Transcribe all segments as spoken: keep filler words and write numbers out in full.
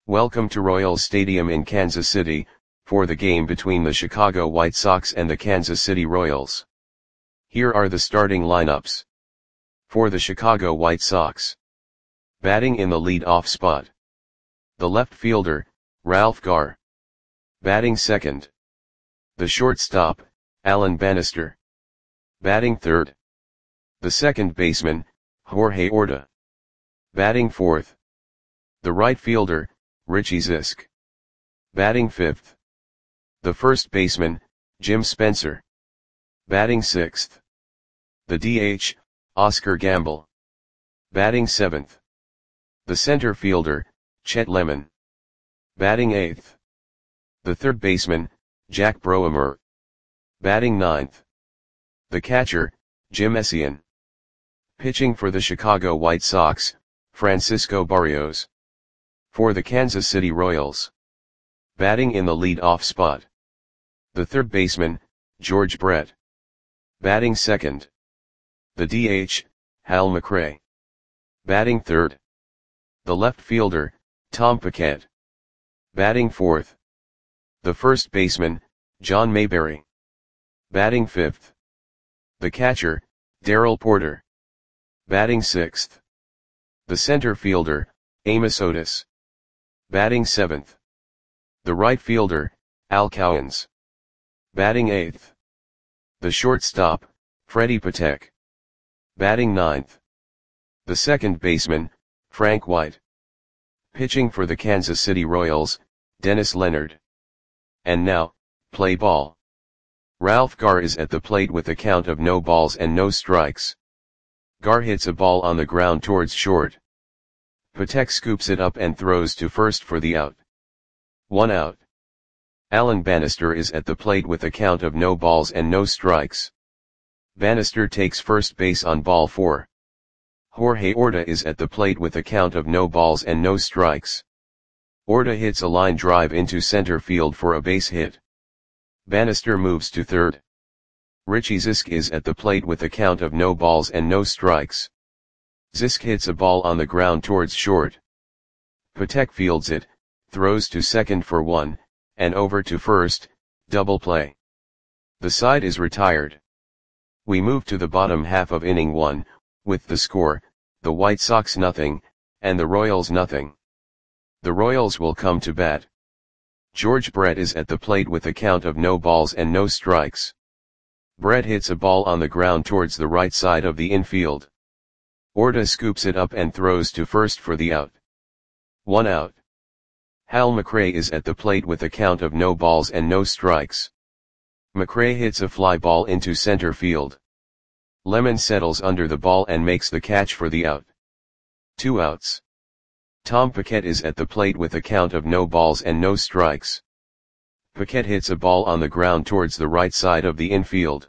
Welcome to Royals Stadium in Kansas City, for the game between the Chicago White Sox and the Kansas City Royals. Here are the starting lineups. For the Chicago White Sox. Batting in the lead-off spot. The left fielder, Ralph Garr. Batting second. The shortstop, Alan Bannister. Batting third. The second baseman, Jorge Orta. Batting fourth. The right fielder, Richie Zisk. Batting fifth. The first baseman, Jim Spencer. Batting sixth. The D H, Oscar Gamble. Batting seventh. The center fielder, Chet Lemon. Batting eighth. The third baseman, Jack Broemer. Batting ninth. The catcher, Jim Essien. Pitching for the Chicago White Sox, Francisco Barrios. For the Kansas City Royals. Batting in the lead-off spot. The third baseman, George Brett. Batting second. The D H, Hal McRae. Batting third. The left fielder, Tom Paquette. Batting fourth. The first baseman, John Mayberry. Batting fifth. The catcher, Darrell Porter. Batting sixth. The center fielder, Amos Otis. Batting seventh. The right fielder, Al Cowens. Batting eighth. The shortstop, Freddie Patek. Batting ninth. The second baseman, Frank White. Pitching for the Kansas City Royals, Dennis Leonard. And now, play ball. Ralph Garr is at the plate with a count of no balls and no strikes. Garr hits a ball on the ground towards short. Patek scoops it up and throws to first for the out. One out. Alan Bannister is at the plate with a count of no balls and no strikes. Bannister takes first base on ball four. Jorge Orta is at the plate with a count of no balls and no strikes. Orta hits a line drive into center field for a base hit. Bannister moves to third. Richie Zisk is at the plate with a count of no balls and no strikes. Zisk hits a ball on the ground towards short. Patek fields it, throws to second for one, and over to first, double play. The side is retired. We move to the bottom half of inning one, with the score, the White Sox nothing, and the Royals nothing. The Royals will come to bat. George Brett is at the plate with a count of no balls and no strikes. Brett hits a ball on the ground towards the right side of the infield. Orta scoops it up and throws to first for the out. One out. Hal McRae is at the plate with a count of no balls and no strikes. McRae hits a fly ball into center field. Lemon settles under the ball and makes the catch for the out. Two outs. Tom Paquette is at the plate with a count of no balls and no strikes. Paquette hits a ball on the ground towards the right side of the infield.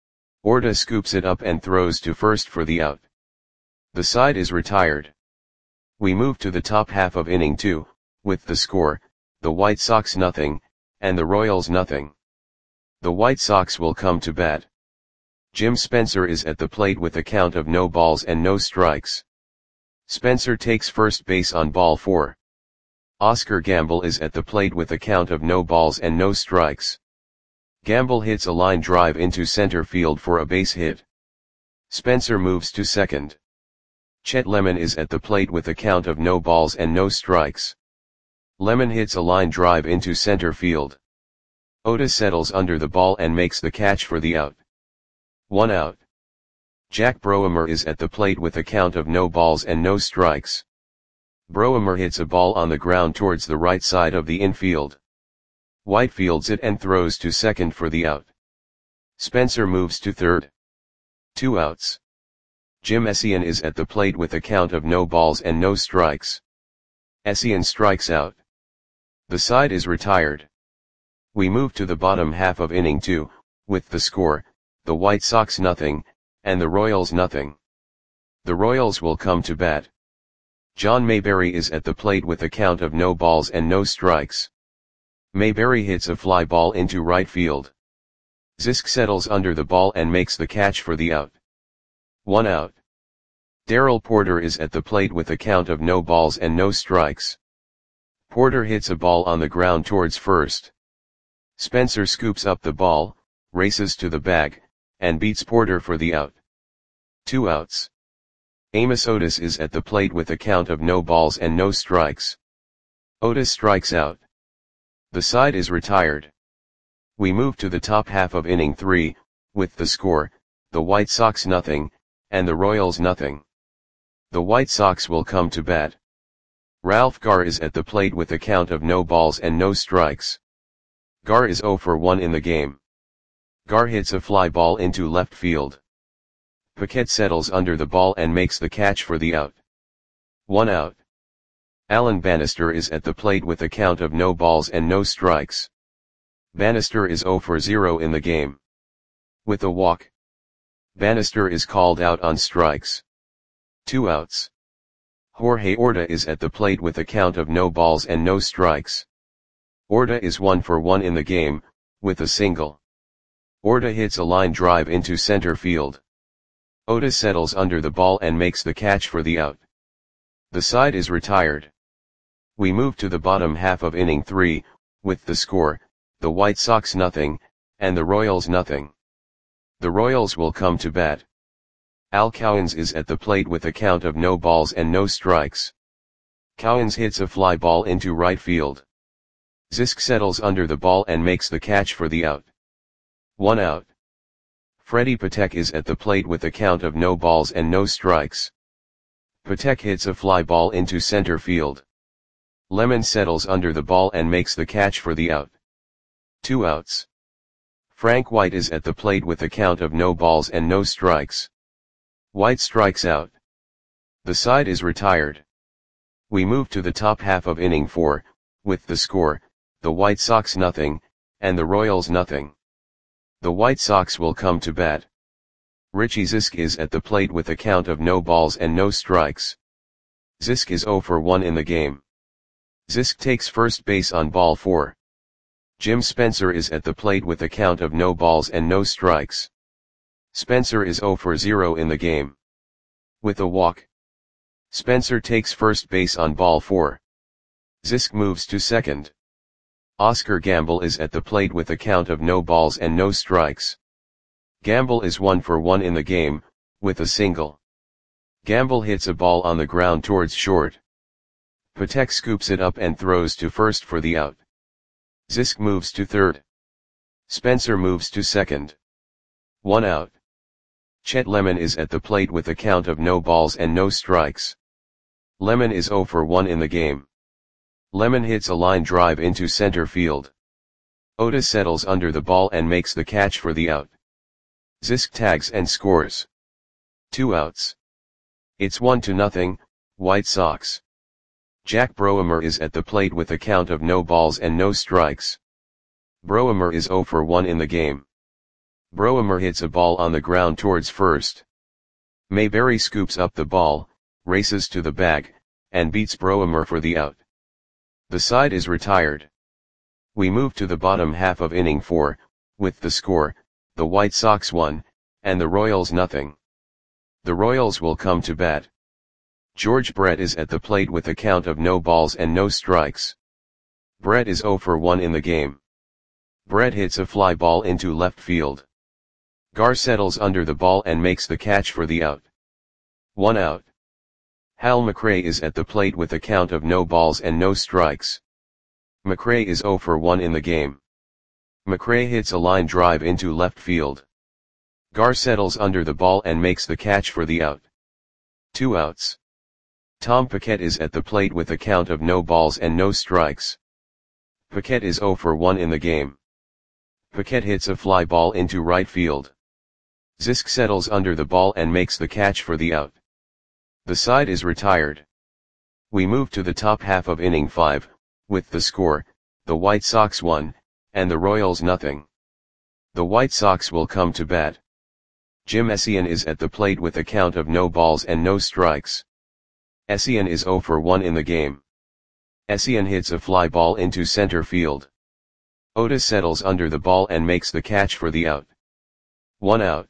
Orta scoops it up and throws to first for the out. The side is retired. We move to the top half of inning two, with the score, the White Sox nothing, and the Royals nothing. The White Sox will come to bat. Jim Spencer is at the plate with a count of no balls and no strikes. Spencer takes first base on ball four. Oscar Gamble is at the plate with a count of no balls and no strikes. Gamble hits a line drive into center field for a base hit. Spencer moves to second. Chet Lemon is at the plate with a count of no balls and no strikes. Lemon hits a line drive into center field. Orta settles under the ball and makes the catch for the out. One out. Jack Broemer is at the plate with a count of no balls and no strikes. Broemer hits a ball on the ground towards the right side of the infield. White fields it and throws to second for the out. Spencer moves to third. Two outs. Jim Essien is at the plate with a count of no balls and no strikes. Essien strikes out. The side is retired. We move to the bottom half of inning two, with the score, the White Sox nothing, and the Royals nothing. The Royals will come to bat. John Mayberry is at the plate with a count of no balls and no strikes. Mayberry hits a fly ball into right field. Zisk settles under the ball and makes the catch for the out. One out. Darrell Porter is at the plate with a count of no balls and no strikes. Porter hits a ball on the ground towards first. Spencer scoops up the ball, races to the bag, and beats Porter for the out. Two outs. Amos Otis is at the plate with a count of no balls and no strikes. Otis strikes out. The side is retired. We move to the top half of inning three, with the score, the White Sox nothing, and the Royals nothing. The White Sox will come to bat. Ralph Garr is at the plate with a count of no balls and no strikes. Garr is oh for one in the game. Garr hits a fly ball into left field. Paquette settles under the ball and makes the catch for the out. One out. Alan Bannister is at the plate with a count of no balls and no strikes. Bannister is oh for zero in the game. With a walk, Bannister is called out on strikes. Two outs. Jorge Orta is at the plate with a count of no balls and no strikes. Orta is one for one in the game, with a single. Orta hits a line drive into center field. Otis settles under the ball and makes the catch for the out. The side is retired. We move to the bottom half of inning three, with the score, the White Sox nothing, and the Royals nothing. The Royals will come to bat. Al Cowens is at the plate with a count of no balls and no strikes. Cowens hits a fly ball into right field. Zisk settles under the ball and makes the catch for the out. One out. Freddie Patek is at the plate with a count of no balls and no strikes. Patek hits a fly ball into center field. Lemon settles under the ball and makes the catch for the out. Two outs. Frank White is at the plate with a count of no balls and no strikes. White strikes out. The side is retired. We move to the top half of inning four, with the score, the White Sox nothing, and the Royals nothing. The White Sox will come to bat. Richie Zisk is at the plate with a count of no balls and no strikes. Zisk is oh for one in the game. Zisk takes first base on ball four. Jim Spencer is at the plate with a count of no balls and no strikes. Spencer is oh for zero in the game. With a walk, Spencer takes first base on ball four. Zisk moves to second. Oscar Gamble is at the plate with a count of no balls and no strikes. Gamble is one for one in the game, with a single. Gamble hits a ball on the ground towards short. Patek scoops it up and throws to first for the out. Zisk moves to third. Spencer moves to second. One out. Chet Lemon is at the plate with a count of no balls and no strikes. Lemon is oh for one in the game. Lemon hits a line drive into center field. Otis settles under the ball and makes the catch for the out. Zisk tags and scores. Two outs. It's one to nothing, White Sox. Jack Broemer is at the plate with a count of no balls and no strikes. Broemer is oh for one in the game. Broemer hits a ball on the ground towards first. Mayberry scoops up the ball, races to the bag, and beats Broemer for the out. The side is retired. We move to the bottom half of inning four, with the score, the White Sox one, and the Royals nothing. The Royals will come to bat. George Brett is at the plate with a count of no balls and no strikes. Brett is oh for one in the game. Brett hits a fly ball into left field. Garr settles under the ball and makes the catch for the out. One out. Hal McRae is at the plate with a count of no balls and no strikes. McRae is oh for one in the game. McRae hits a line drive into left field. Garr settles under the ball and makes the catch for the out. Two outs. Tom Paquette is at the plate with a count of no balls and no strikes. Paquette is oh for one in the game. Paquette hits a fly ball into right field. Zisk settles under the ball and makes the catch for the out. The side is retired. We move to the top half of inning five, with the score, the White Sox one, and the Royals nothing. The White Sox will come to bat. Jim Essien is at the plate with a count of no balls and no strikes. Essien is oh for one in the game. Essien hits a fly ball into center field. Otis settles under the ball and makes the catch for the out. One out.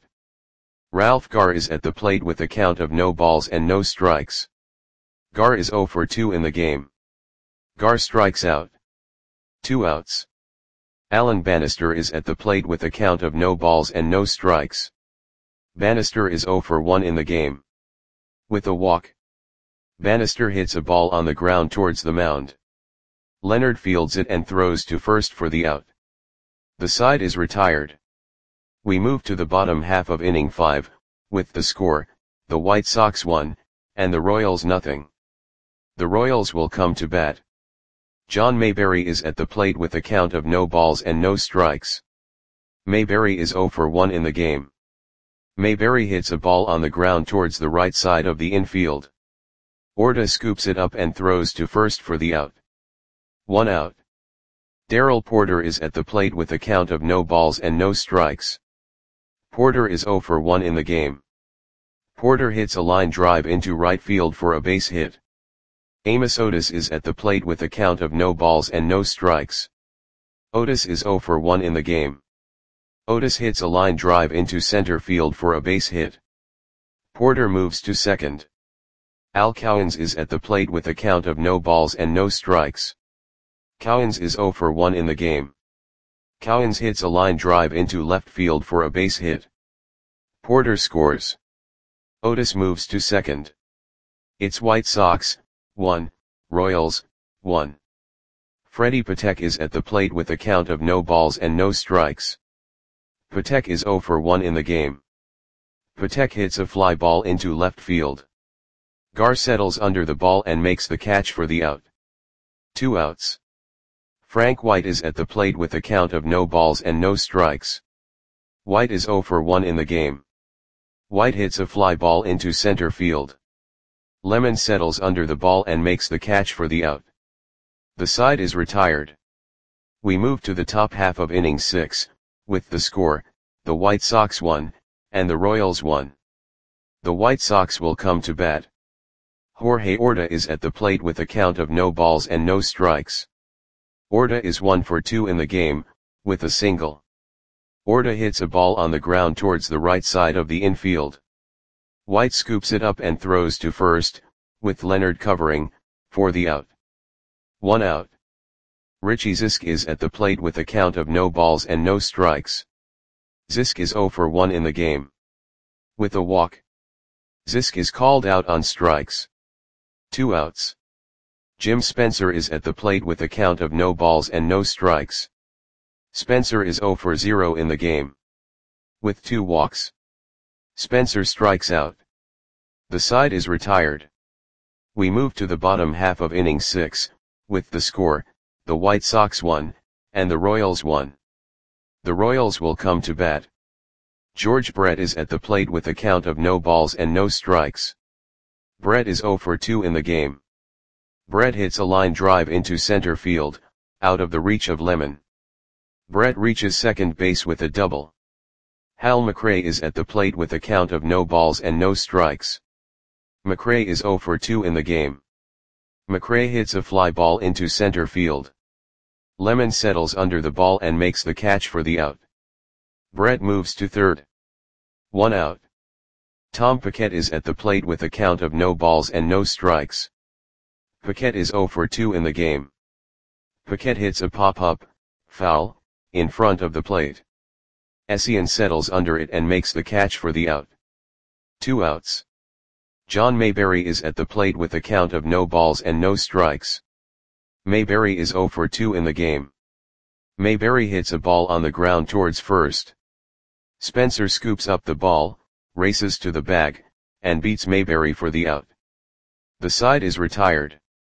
Ralph Garr is at the plate with a count of no balls and no strikes. Garr is oh for two in the game. Gar strikes out. Two outs. Alan Bannister is at the plate with a count of no balls and no strikes. Bannister is oh for one in the game. With a walk. Bannister hits a ball on the ground towards the mound. Leonard fields it and throws to first for the out. The side is retired. We move to the bottom half of inning five, with the score, the White Sox one, and the Royals nothing. The Royals will come to bat. John Mayberry is at the plate with a count of no balls and no strikes. Mayberry is oh for one in the game. Mayberry hits a ball on the ground towards the right side of the infield. Orta scoops it up and throws to first for the out. One out. Darrell Porter is at the plate with a count of no balls and no strikes. Porter is oh for one in the game. Porter hits a line drive into right field for a base hit. Amos Otis is at the plate with a count of no balls and no strikes. Otis is oh for one in the game. Otis hits a line drive into center field for a base hit. Porter moves to second. Al Cowens is at the plate with a count of no balls and no strikes. Cowens is oh for one in the game. Cowens hits a line drive into left field for a base hit. Porter scores. Otis moves to second. It's White Sox, one, Royals, one. Freddie Patek is at the plate with a count of no balls and no strikes. Patek is oh for one in the game. Patek hits a fly ball into left field. Gar settles under the ball and makes the catch for the out. Two outs. Frank White is at the plate with a count of no balls and no strikes. White is oh for one in the game. White hits a fly ball into center field. Lemon settles under the ball and makes the catch for the out. The side is retired. We move to the top half of inning six, with the score, the White Sox one, and the Royals one. The White Sox will come to bat. Jorge Orta is at the plate with a count of no balls and no strikes. Orta is one for two in the game, with a single. Orta hits a ball on the ground towards the right side of the infield. White scoops it up and throws to first, with Leonard covering, for the out. One out. Richie Zisk is at the plate with a count of no balls and no strikes. Zisk is oh for one in the game. With a walk. Zisk is called out on strikes. Two outs. Jim Spencer is at the plate with a count of no balls and no strikes. Spencer is oh for zero in the game. With two walks. Spencer strikes out. The side is retired. We move to the bottom half of inning six, with the score, the White Sox one, and the Royals one. The Royals will come to bat. George Brett is at the plate with a count of no balls and no strikes. Brett is oh for two in the game. Brett hits a line drive into center field, out of the reach of Lemon. Brett reaches second base with a double. Hal McRae is at the plate with a count of no balls and no strikes. McRae is oh for two in the game. McRae hits a fly ball into center field. Lemon settles under the ball and makes the catch for the out. Brett moves to third. One out. Tom Paquette is at the plate with a count of no balls and no strikes. Paquette is oh for two in the game. Paquette hits a pop-up, foul, in front of the plate. Essien settles under it and makes the catch for the out. Two outs. John Mayberry is at the plate with a count of no balls and no strikes. Mayberry is oh for two in the game. Mayberry hits a ball on the ground towards first. Spencer scoops up the ball, races to the bag, and beats Mayberry for the out. The side is retired.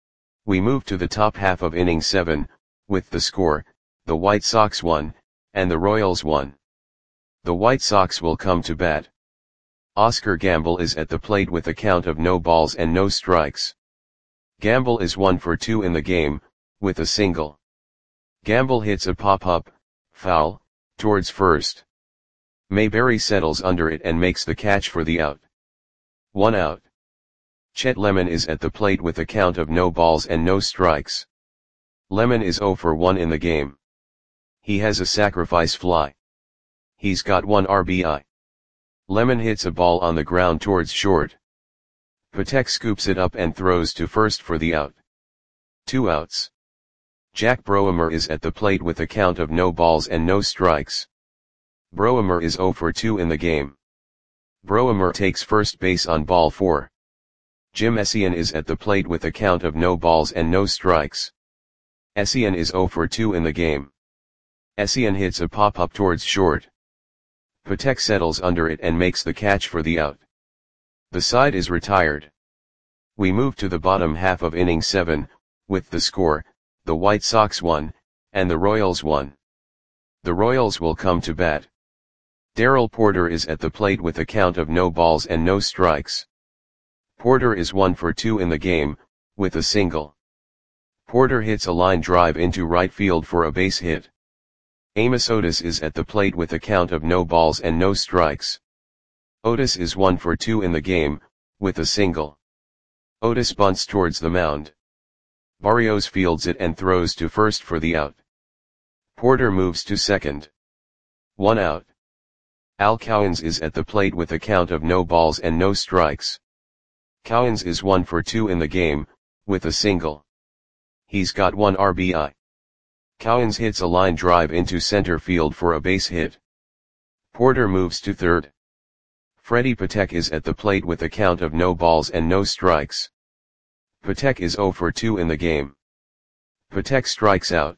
We move to the top half of inning seven, with the score, the White Sox one, and the Royals one. The White Sox will come to bat. Oscar Gamble is at the plate with a count of no balls and no strikes. Gamble is one for two in the game, with a single. Gamble hits a pop-up, foul, towards first. Mayberry settles under it and makes the catch for the out. One out. Chet Lemon is at the plate with a count of no balls and no strikes. Lemon is oh for one in the game. He has a sacrifice fly. He's got one R B I. Lemon hits a ball on the ground towards short. Patek scoops it up and throws to first for the out. Two outs. Jack Broemer is at the plate with a count of no balls and no strikes. Broemer is oh for two in the game. Broemer takes first base on ball four. Jim Essien is at the plate with a count of no balls and no strikes. Essien is oh for two in the game. Essien hits a pop-up towards short. Patek settles under it and makes the catch for the out. The side is retired. We move to the bottom half of inning seven, with the score, the White Sox won, and the Royals won. The Royals will come to bat. Darrell Porter is at the plate with a count of no balls and no strikes. Porter is one for two in the game, with a single. Porter hits a line drive into right field for a base hit. Amos Otis is at the plate with a count of no balls and no strikes. Otis is one for two in the game, with a single. Otis bunts towards the mound. Barrios fields it and throws to first for the out. Porter moves to second. One out. Al Cowens is at the plate with a count of no balls and no strikes. Cowens is one for two in the game, with a single. He's got one R B I. Cowens hits a line drive into center field for a base hit. Porter moves to third. Freddie Patek is at the plate with a count of no balls and no strikes. Patek is oh for two in the game. Patek strikes out.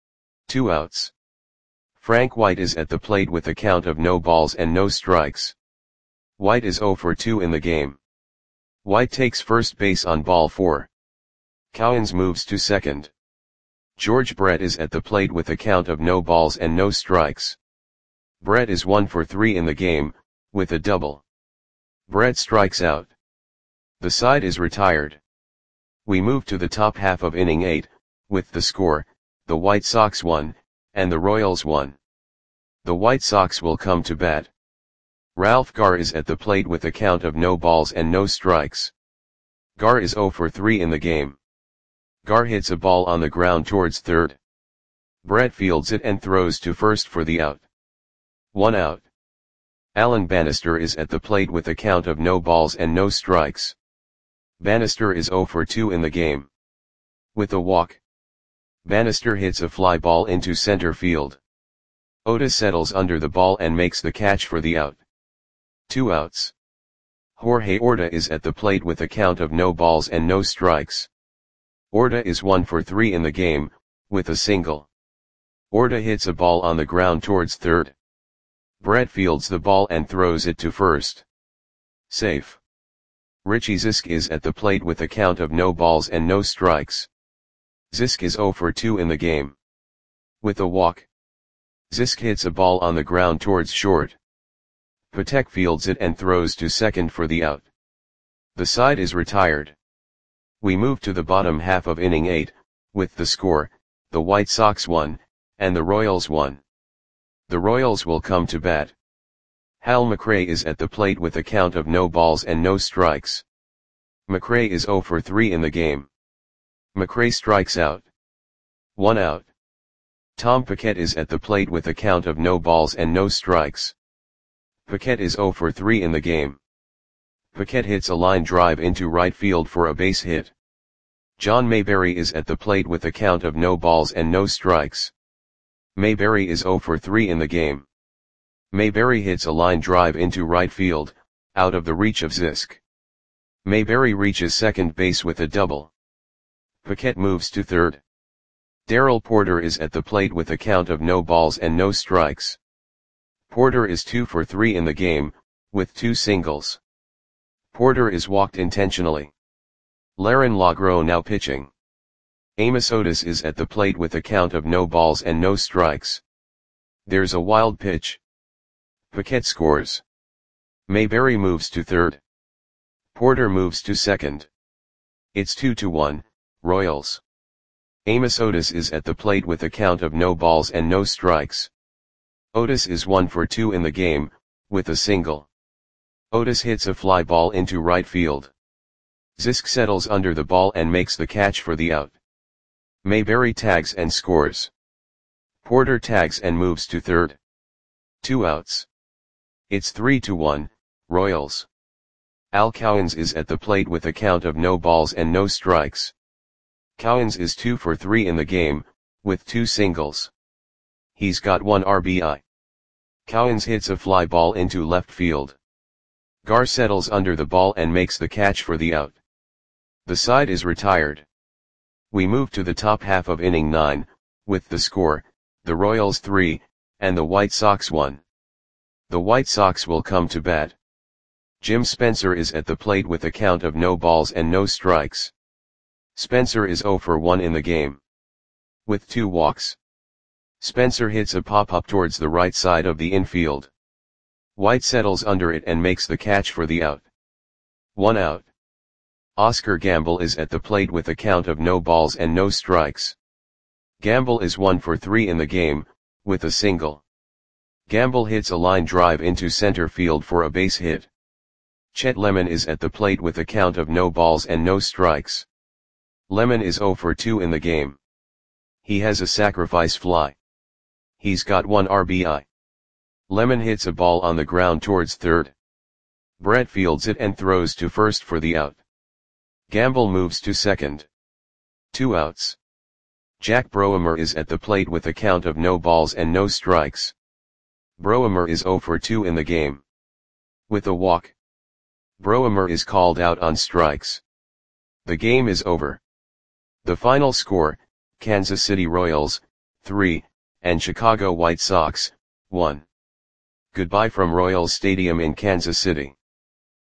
Two outs. Frank White is at the plate with a count of no balls and no strikes. White is oh for two in the game. White takes first base on ball four. Cowens moves to second. George Brett is at the plate with a count of no balls and no strikes. Brett is one for three in the game, with a double. Brett strikes out. The side is retired. We move to the top half of inning eight, with the score, the White Sox won, and the Royals won. The White Sox will come to bat. Ralph Garr is at the plate with a count of no balls and no strikes. Garr is oh for three in the game. Garr hits a ball on the ground towards third. Brett fields it and throws to first for the out. One out. Alan Bannister is at the plate with a count of no balls and no strikes. Bannister is oh for two in the game. With a walk. Bannister hits a fly ball into center field. Otis settles under the ball and makes the catch for the out. Two outs. Jorge Orta is at the plate with a count of no balls and no strikes. Orta is one for three in the game, with a single. Orta hits a ball on the ground towards third. Brett fields the ball and throws it to first. Safe. Richie Zisk is at the plate with a count of no balls and no strikes. Zisk is oh for two in the game. With a walk. Zisk hits a ball on the ground towards short. Patek fields it and throws to second for the out. The side is retired. We move to the bottom half of inning eight, with the score, the White Sox won, and the Royals won. The Royals will come to bat. Hal McRae is at the plate with a count of no balls and no strikes. McRae is oh for three in the game. McRae strikes out. One out. Tom Paquette is at the plate with a count of no balls and no strikes. Paquette is oh for three in the game. Paquette hits a line drive into right field for a base hit. John Mayberry is at the plate with a count of no balls and no strikes. Mayberry is oh for three in the game. Mayberry hits a line drive into right field, out of the reach of Zisk. Mayberry reaches second base with a double. Paquette moves to third. Darrell Porter is at the plate with a count of no balls and no strikes. Porter is two for three in the game, with two singles. Porter is walked intentionally. Laron Lagro now pitching. Amos Otis is at the plate with a count of no balls and no strikes. There's a wild pitch. Paquette scores. Mayberry moves to third. Porter moves to second. It's two to one, Royals. Amos Otis is at the plate with a count of no balls and no strikes. Otis is one for two in the game, with a single. Otis hits a fly ball into right field. Zisk settles under the ball and makes the catch for the out. Mayberry tags and scores. Porter tags and moves to third. Two outs. It's three to one, Royals. Al Cowens is at the plate with a count of no balls and no strikes. Cowens is two for three in the game, with two singles. He's got one R B I. Cowens hits a fly ball into left field. Gar settles under the ball and makes the catch for the out. The side is retired. We move to the top half of inning nine, with the score, the Royals three, and the White Sox one. The White Sox will come to bat. Jim Spencer is at the plate with a count of no balls and no strikes. Spencer is zero for one in the game, with two walks. Spencer hits a pop-up towards the right side of the infield. White settles under it and makes the catch for the out. One out. Oscar Gamble is at the plate with a count of no balls and no strikes. Gamble is one for three in the game, with a single. Gamble hits a line drive into center field for a base hit. Chet Lemon is at the plate with a count of no balls and no strikes. Lemon is zero for two in the game. He has a sacrifice fly. He's got one R B I. Lemon hits a ball on the ground towards third. Brett fields it and throws to first for the out. Gamble moves to second. Two outs. Jack Broemer is at the plate with a count of no balls and no strikes. Broemer is zero for two in the game, with a walk. Broemer is called out on strikes. The game is over. The final score, Kansas City Royals, three, and Chicago White Sox, one. Goodbye from Royals Stadium in Kansas City.